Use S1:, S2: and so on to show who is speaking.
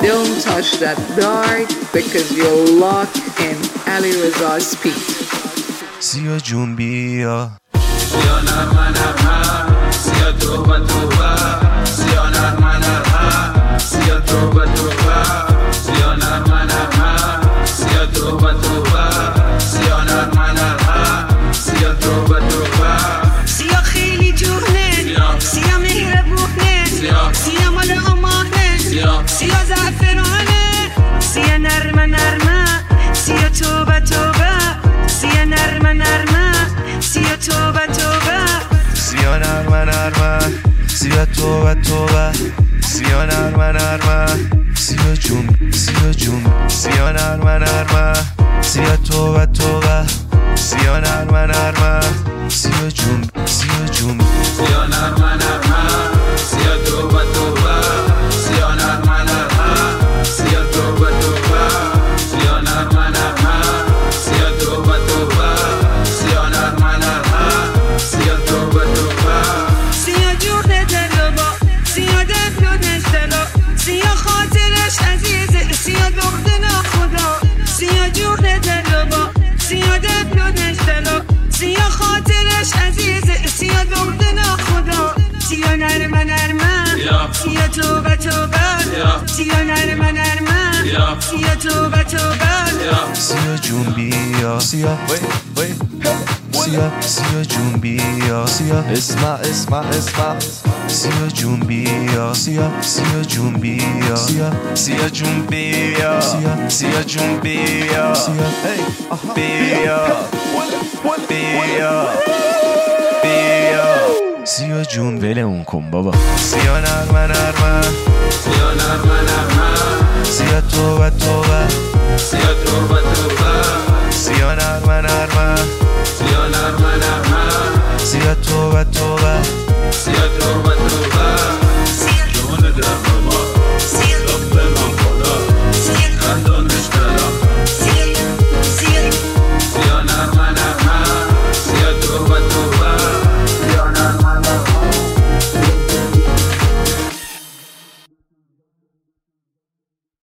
S1: Don't touch that dart because you're locked in Ali Reza's Peak.
S2: سیا جون بیا
S3: سیا نرمه نرمه سیا توبه توبه سیا نرمه نرمه سیا توبه توبه سیا نرمه نرمه سیا توبه توبه سیا نرمه نرمه سیا توبه توبه
S4: سیا خیلی جونه سیا مهربونه سیا مال امانه سیا زعفرانه سیا نرمه نرمه سیا توبه توبه سیا نرمه نرمه سیا توبه توبه
S2: سیا نرمه نرمه سیا توبه توبه سیا نرمه نرمه سیا جون سیا نرمه نرمه سیا توبه توبه سیا نرمه نرمه سیا جون
S3: سیا نرمه نرمه سیا توبه توبه سیا نرمه نرمه سیا توبه توبه سیا نرمه نرمه سیا توبه توبه سیا نرمه نرمه سیا توبه توبه
S4: سیا جون دلوا سیا دل و نشتلا سیا خاطرش عزیزه سیا دخت ناخدا سیا جون دلوا سیا دل و نشتلا سیا خاطرش عزیزه سیا دخت ناخدا سیا نرمه نرمه سیا توبه توبه سیا نرمه نرمه سیا توبه توبه
S2: سیا جون بیا سیا سیا جون بیا سیا اسمع سیا جون بیا سیا جون بیا سیا جون بیا سیا جون بیا بیا سیا جون ولمون کن بابا سیا نرمه نرمه
S3: سیا نرمه نرمه
S2: سیا توبه توبه
S3: سیا توبه توبه
S2: سیا نرمه نرمه
S3: سیا نرمه نرمه
S2: سیا توبه توبه
S3: سیا توبه